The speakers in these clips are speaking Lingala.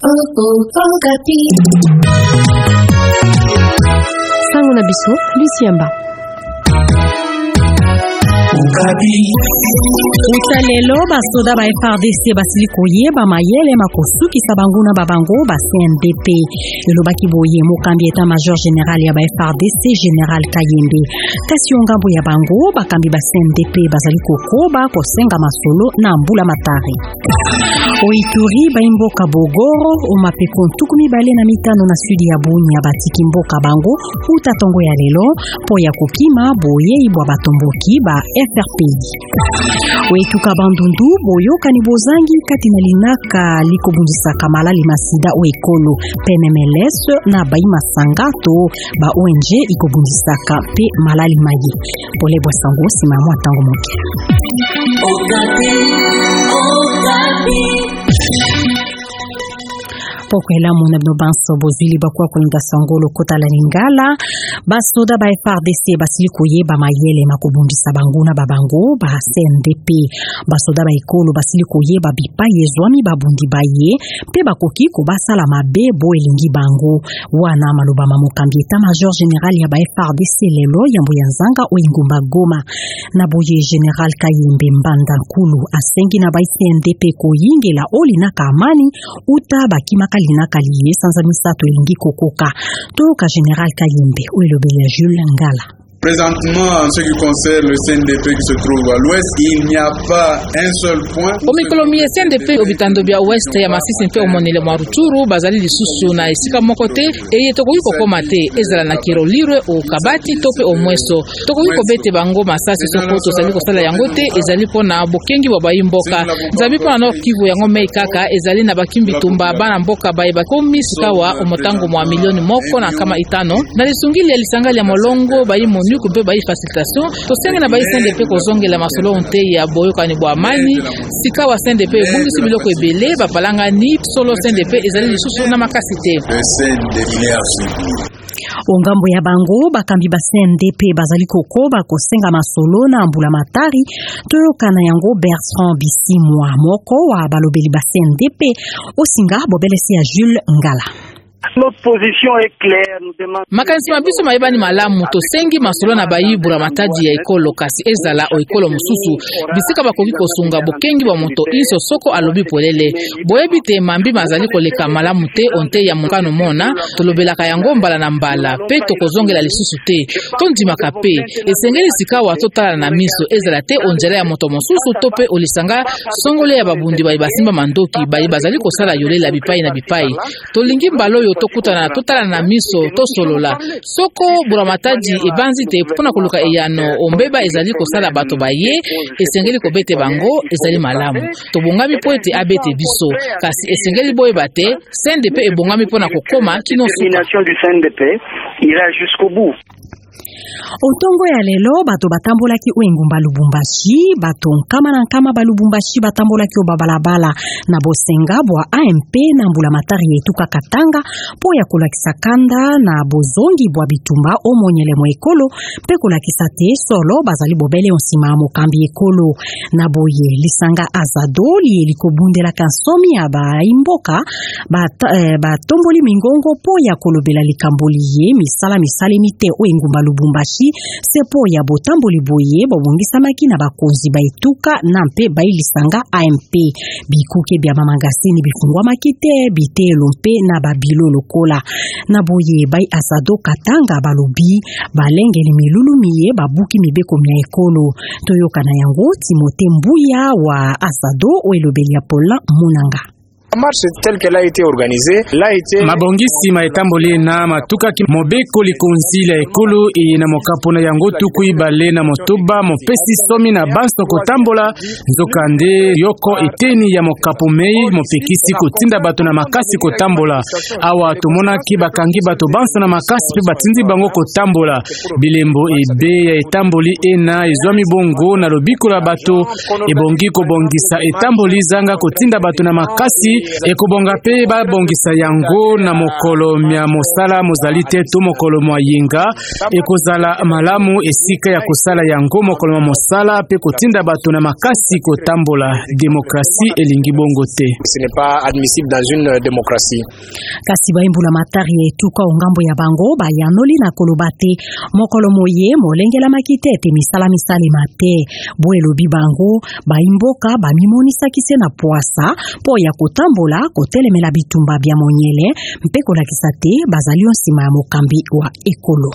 Sango na biso Luciamba. Utalelo basoda ba FARDC basili koyeba mayele makosuki sabanguna babango ba CNDP elobaki boye mokambi eta major général ya ba FARDC général Kayembe kasi ngambo ya bango bakambi ba CNDP bazali kokoba kosenga masolo na mbula matari Oituri baimboka Bogoro omapeko ntukumi bale na mitano na sudi ya Bunya batiki mboka bango utatongo ya lelo po ya kokima boye ibwa batomboki ba FRPI Wetuka bandundu boyoka ni bozangi kati na linaka likobundisaka malali masida o ekolo PMMLS na baima sangato ba ONG ikobundisaka pe malali mayi pole bwa sango sima mwa tango moke Pokwela mona banso bozili bakwa kulinga sangolo kota la lingala basoda ba FARDC basili koyeba mayele makobundisa banguna babango ba CNDP basoda ba ekolo basili koyeba bipaye zwami babundi baye pe bakoki ko basala mabe bo elingi bango wana maloba mamokambi eta major général ya ba FARDC lelo yambo ya nzanga o ingumba Goma na boye général Kayembe Mbanda Nkulu asengi na ba CNDP koyingela olina kamani uta bakimaka linaka liye sanza misato elingi kokoka toka général Kayembe oelobe ya Jules Ngala. Présentement, en ce qui concerne le CNDP qui se trouve à l'ouest, il n'y a pas un seul point. Omikolomi CNDP obitando bya ouest ya masisi mpe omonele mwa Rutshuru bazali lisusu na esika mokote eye tokoki kokoma te ezala na Kirolirwe o Kabati tope omweso tokoki kobete bango masasi soko tozali kosala yango te ezali pona bokengi wa bayimboka nzabi pona Nord Kivu yango mei kaka ezali na bakimbi tumba bana mboka baye bakomi sikawa omotango mwa milioni moko na kama itano na lisungili ya lisangali ya molongo bayimu kupe ba facilitation to senga na ba CNDP kozongela masolo onte ya boyokani bwa amani sika wa CNDP bungisi biloko ebele bapalanga ni solo CNDP ezali lisusu na makasite Ongambo ya bango bakambi ba CNDP bazali kokoba kosenga masolo na mbula matari toyokana yango Bertrand Bisimwa moko wa balobeli ba CNDP osinga bobelesi ya Jules Ngala. Notre position est claire, nous demandons makanisi mabiso mayebani malamu tosengi masolo na bayibura matadi ya ekolo kasi ezala o ekolo mususu bisika bakoki kosunga bokengi wa moto iso soko alobi polele boyebi te mambi mazali koleka malamu te onte ya mokano mona tolobelaka yango mbala na mbala pe tokozongela lisusu te tondimaka pe esengeli sika wa totala na miso ezala te onjela ya moto mususu to pe olisanga songole ya babundi bayi basimba mandoki bayi bazali kosala yolela bipai na bipai tolingi mbalo yo tokutana totala na miso tosolola soko buramatadi ebanzi te pona koluka eyano ombeba ezali kosala bato baye esengeli kobete bango ezali malamu tobongami po ete abete biso kasi esengeli boye bate CNDP ebongami pona kokoma kino nomination du CNDP ira jusqu'au bout. Otongo ya lelo bato batambolaki oengumba Lubumbashi bato nkama na nkama ba Lubumbashi batambolaki obabalabala na bosenga bwa AMP na mbula matari yetuka Katanga po ya kolakisa kanda na bozongi bwa bitumba omonyele mo ekolo pe kolakisa te solo bazali bobele onsima mokambi ekolo na boye lisanga azado lieli kobundela kansomi ya baimboka batomboli mingongo po ya kolobela likamboli ye misala mite oengumba Lubumbashi sepo ya botamboli boye bobongisamaki na bakonzi baituka na mpe bailisanga AMP bikuke bya mamangasini bifungwamaki te bitelo mpe na babilo lokola na boye bai Asado Katanga balobi balengeli milulumiye babuki mibeko mya ekolo toyoka na yango Timote Mbuya wa Asado oelobeli ya Pola Munanga. Marche telle qu'elle a été organisée, là été mabongisi maetamboli na matuka ki mobeko likonsile ekolo e na mokapona yango tukui bale na motoba mopesi somi na banso kotambola nzokande yoko eteni ya mokapo mei mopekisi kotinda bato na makasi kotambola awa tomona ki bakangi bato banso na makasi pe batindi bango kotambola bilembo ebe ya etamboli ena ezwami bongo na lobiko la bato ebongi kobongisa etamboli zanga kotinda bato na makasi ekobonga pe babongisa yango na mokolo mya mosala mozali te to mokolo mwa yinga ekozala malamu esika ya kosala yango mokolo mwa mosala pe kotinda bato na makasi kotambola demokrasi elingi bongo te. Ce n'est pas admissible dans une démocratie. Kasi baimbula matari etuka ongambo ya bango bayanoli na kolobate mokolo moye molengela makitete misala mate boelobi bango baimboka bamimonisa kise na poasa po ya kotambola kotelemela bitumba bya monyele mpe kolakisa te bazali nsima ya mokambi wa ekolo.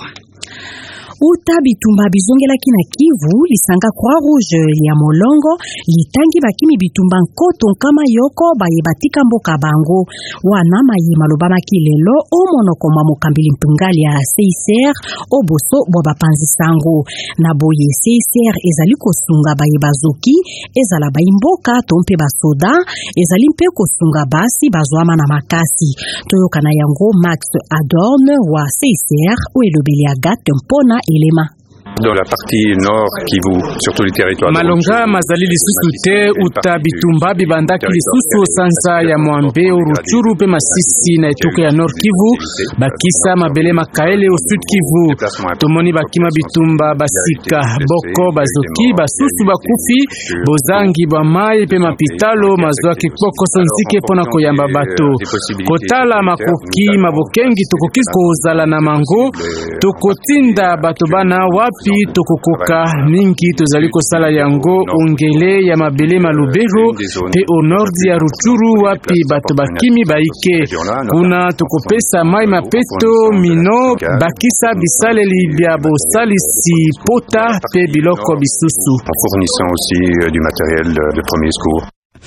Uta bitumba bizongelaki na Kivu lisanga Croix Rouge ya Molongo litangi bakimi bitumba nkoto nkama yoko baye batika mboka bango wana maye maloba makilelo o monoko mwa mokambili mpungali ya CICR oboso bwa bapanzi sango na boye CICR ezali kosunga baye bazoki ezala baimboka tompe basoda ezali mpe kosunga basi bazwama na makasi toyoka na yango Max Adorne wa CICR o elobeli agate mpona elema. Dans la partie nord Kivu, surtout les territoires malonga mazali lisusu te uta bitumba bibandaki lisusu sanza ya Mwambe Ruchuru pe Masisi na etuka ya Nord Kivu bakisa mabele makaele au Sud Kivu tomoni bakima bitumba basika boko bazoki basusu bakufi bozangi bamai pe mapitalo mazwa kipoko sonzike pona koyamba bato kotala makoki mabokengi tokoki kozala na mango tokotinda bato bana wapi tokokoka mingi tozali kosala yango ongele ya mabele malubero pe au nord ya Ruchuru wapi bato bakimi baike kuna tokopesa mai mapeto mino bakisa bisaleli bya bosalisi pota pe biloko bisusu en fournissant aussi du matériel de premier secours.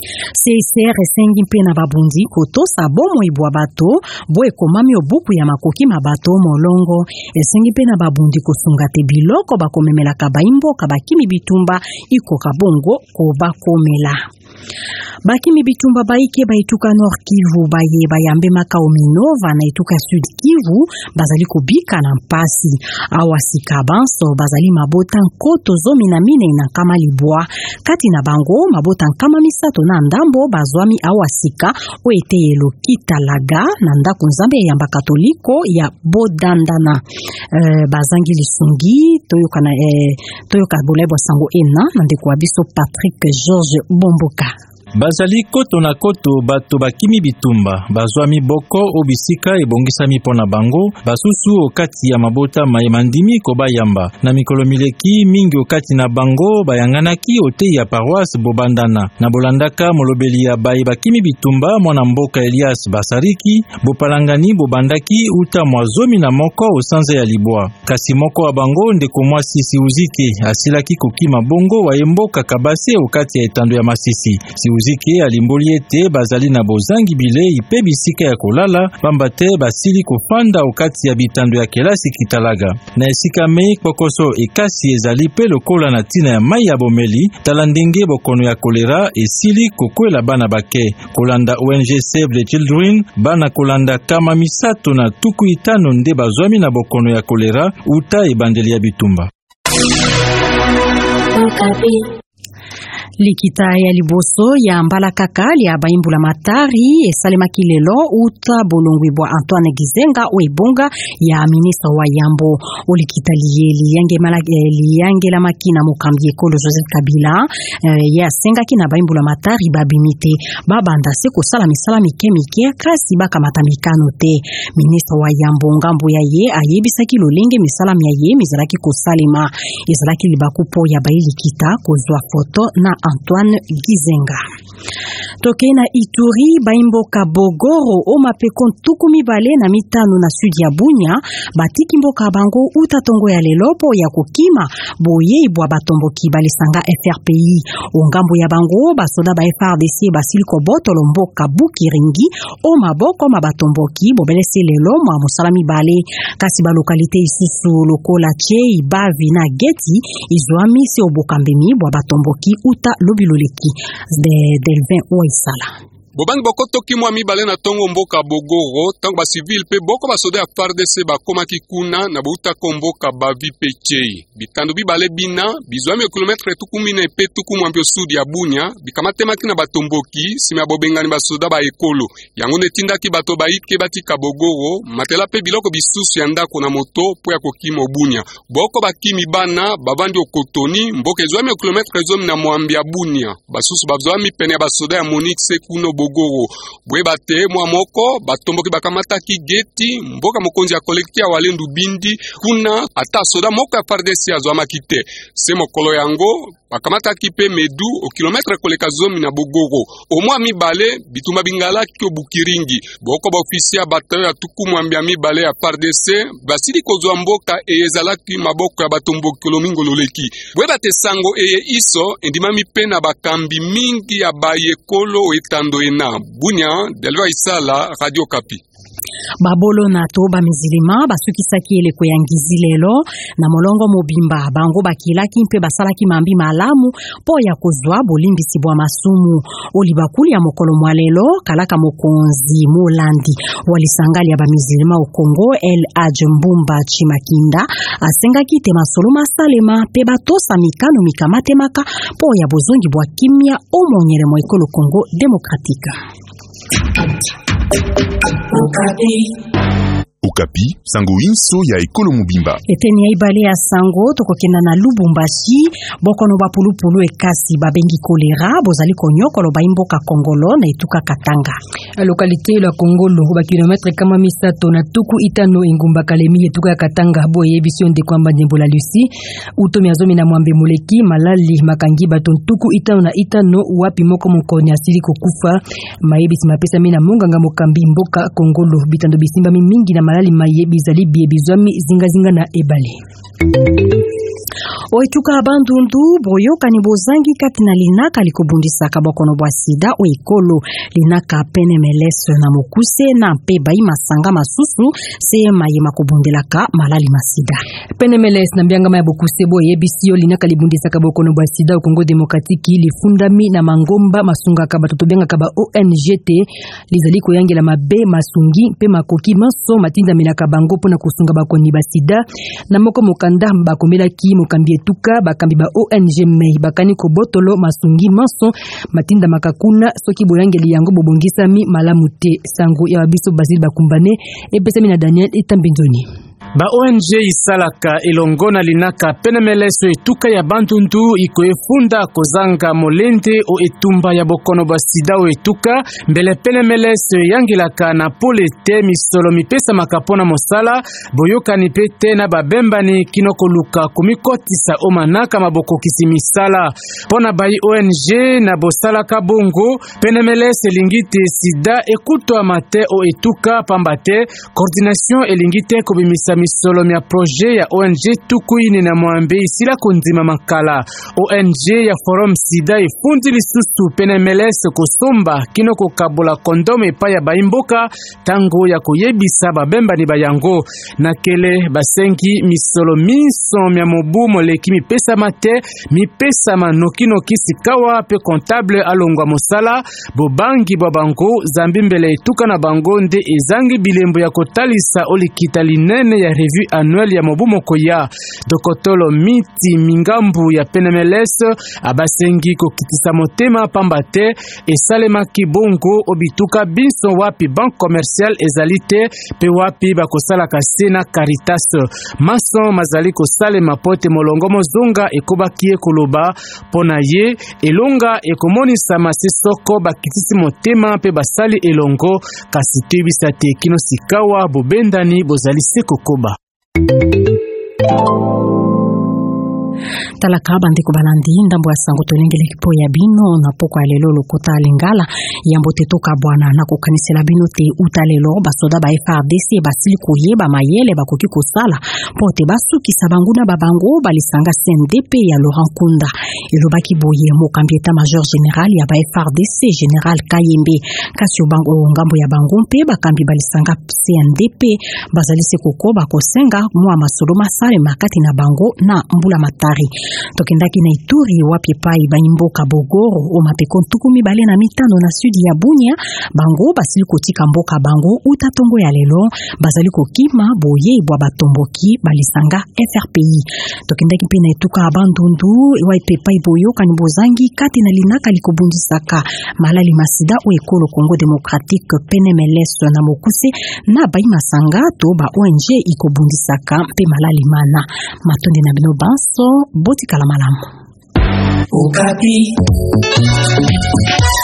CICR esengi mpe na babundi kotosa bomo ibwa bato bo ekomami obuku ya makoki mabato molongo esengi mpe na babundi kosunga te biloko bakomemelaka baimboka bakimi bitumba ikoka bongo kobakomela. Bakimi bitumba baike baituka Nord Kivu baye bayambe makao Minova na ituka Sud Kivu bazali kubika na mpasi awasika banso bazali mabota nkoto zomi na mine na kama libwa kati na bango mabota nkama misato na ndambo bazwami awasika oete yelo kitalaga na ndako nzambe ya yamba katoliko ya Bodandana bazangi lisungi toyoka bolebo sango ena na ndeko abiso Patrick George Bomboka. Bazali koto na koto bato bakimi bitumba bazwami boko obisika ebongisami pona bango basusu okati ya mabota mayemandimi kobayamba na mikolo mileki mingi okati na bango bayanganaki ote ya paroisse Bobandana na bolandaka molobeli ya baye bakimi bitumba mwana mboka Elias Basariki bopalangani bobandaki uta mwazomi na moko osanza ya libwa kasi moko wa bango ndeko mwasi Siuzike asilaki kokima bongo wa yemboka kabase okati ya etando ya Masisi Siuzike alimboli ete bazali na bozangi bilei pe bisika ya kolala pamba te basili kofanda okati ya bitando ya kelasi Kitalaga na esika mei kokoso ekasi ezali pe lokola na tina ya mai ya bomeli tala ndenge bokono ya kolera esili kokwela bana bake kolanda ONG Save the Children bana kolanda kama misato na tuku itano nde bazwami na bokono ya kolera uta ebandeli ya bitumba. Likita ya liboso ya mbala kakali ya baimbula matari esalema kilelo uta bolongwi bwa Antoine Gizenga oebonga ya ministre wa Yambo olikita liyange la makina mokambi ekolo Joseph Kabila ya senga kina baimbula matari babimite babanda se kosala misala mikemike kasi bakamata mikano te ministre wa Yambo ngambo ya ye ayebisaki lolenge misala ya ye mizalaki kosalema ezalaki libakupo ya bailikita kozwa foto na Antoine Gizenga. Tokena Ituri baimboka Bogoro o mapeko ntukumi bale na mitano na sudi ya Bunya batiki mboka bango utatongo ya lelopo ya kokima boye ibwa batomboki balisanga FRPI ongambo ya bango basoda ba FARDC basiliko botolo mboka Bukiringi o maboko mabatomboki bobelese lelo mwa musalami bale kasi ba lokalite isusu lokola Chei Bavi na Geti izwami se obokambemi bwa batomboki uta lobiloleki de Delvin Oisala. bobangi bokotoki mwa mibale na tongo mboka Bogoro tango ba civil pe boko ba soda ya FARDC bakomaki kuna na boutako mboka bavi pe chei bitando bibale bina bizwami kilometre tukumi na pe tukumu ambio sudi ya Bunya bikamatemaki na batomboki sima bobengani ba soda ba ekolo yango netindaki bato baike batika Bogoro matela pe biloko bisusu ya ndako na moto po ya kokima Bunya boko bakimi bana babandi okotoni mboka ezwami kilometre zomi na mwambi ya Bunya basusu bazwami pene ya basoda ya Monix kuno Bogoro bwe bate mwa moko batomboki bakamataki geti mboka mokonzi ya kolektia walendu bindi kuna ata soda moko ya FARDC azwamaki te se mokolo yango bakamataki pe medu o kilometre koleka zomi na Bogoro omwa mibale bituma bingalaki obukiringi boko ba ofisia batayo ya tukumu ambia mibale ya FARDC basili kozwa mboka ezalaki maboko ya batomboki lomingo loleki bwe bate sango eye iso endimami pe na bakambi mingi ya bayekolo etando ena Bunya Delva Isala Radio Kapi. Babolo na to ba mizilima basukisaki eleko ya ngizi lelo na molongo mobimba bango bakilaki mpe basalaki mambi malamu po ya kozwa bolimbisi bwa masumu olibakuli ya mokolo mwa lelo kalaka mokonzi Molandi walisangali ya ba mizilima o Kongo El Ajmbumba Chimakinda asengaki te masolo masalema pe batosa mikano mikamatemaka po ya bozongi bwa kimia omonyele mo ekolo Kongo Demokratika. Okapi, sango inso ya ekolo mobimba. Eteni ya ibale ya sango, tokokenda na Lubumbashi, bokono bapulupulu ekasi babengi kolera, bozali konyokolo baimboka Kongolo na ituka Katanga. Lokalite la Kongolo, ba kilometre kama misato na tuku itano ingumba kalemi etuka Katanga, boye ebision de kwamba Ndembola Lucy, utomi azomi na mwambe moleki, malali makangi baton tuku itano na itano, wapi moko mokoni asili kokufa, maebisi mapesa mina munganga mokambi mboka Kongolo, bitando bisimba mingi na malali mayebi zali bizwami zinga na ebale. Oituka abandundu boyoka ni bozangi katina linaka likobundisa kabokono bwa sida o ekolo linaka PNMLS na mokuse na mpe bai masanga masusu se mayema kobundelaka malali masida. PNMLS na mbianga ya bokuse boye bisio linaka libundisa kabokono bwa sida o Kongo Demokratiki lifundami na mangomba masunga kabatoto benga kaba ONGT lizali koyangela mabe masungi mpe makoki maso matinda minaka bango pona kusunga bakoni basida na moko mokanda bakomelaki mokambi etuka bakambi ba ONG mei bakani ko botolo masungi maso matinda makakuna soki boyangeli yango bobongisami malamu te sango ya biso Basil Bakumbane epesami na Daniel Etambinzoni. Ba ONG isalaka elongo na linaka PNMLS etuka ya bandundu iko efunda kozanga molende o etumba ya bokono ba sida o etuka mbele PNMLS yangilaka na pole te misolo mipesa makapona mosala boyoka ni pete na babembani kinoko luka kumikotisa omanaka maboko kisimisala pona bai ONG na bosala kabongo PNMLS elingite sida ekuto amate o etuka pambate coordination elingite kobimisa misolo mia projet ya ONG tukuini na mwambe isila kundima makala ONG ya Forum Sida ifundi lisusu PNMLS kosomba kinoko kabola kondome pa ya baimboka tango ya koyebisa babemba ni bayango na kele basengi misolo miso mia mobu moleki mipesa mate mipesa manokino kisikawa pe comptable alongwa mosala bobangi babango zambi mbele etuka na bango nde ezangi bilembo ya kotalisa olikita linene ya revue annuelle ya mobu mokoya dokotolo miti mingambu ya PNMLS abasengi kokitisa motema pambate esalema kibongo obituka binso wapi banque commerciale ezalite pe wapi bakosala kasena Caritas mason mazali kosalema pote molongo mozonga ekobakie koloba pona ye elonga ekomonisa masisoko bakitisi motema pe basali elongo kasi tebisate kino sikawa bobendani bozali sekokoba. Talaka bandeko balandi ndambo ya sango tolengele kipo ya bino na poko ya lelo lokota lingala yambo te toka bwana na kokanisela bino te utalelo basoda ba FARDC basili koyeba mayele bakoki kosala pote basukisa bangu na babango balisanga CNDP ya Laurent Kunda elobaki boye mokambi eta major general ya ba FARDC general Kayembe kasio bango ngambo ya bango mpe bakambi balisanga CNDP bazali se kokoba kosenga mwa masolo masale makati na bango na mbula mata habari. Tokendaki na Ituri wapi pai baimboka Bogoro o mapeko tukumi bale na mitano na sudi ya Bunia bango basili kotika mboka bango utatongo ya lelo bazali kokima boye bwa batomboki balisanga FRPI. Tokendaki pe na etuka abandundu wapi pai boyo kanibozangi kati na linaka likobundisaka malali masida o ekolo Congo Démocratique PNMLS na mokuse na bai masanga to ba ONG ikobundisaka pe malali mana matonde na bino banso botika la malamu. Okapi.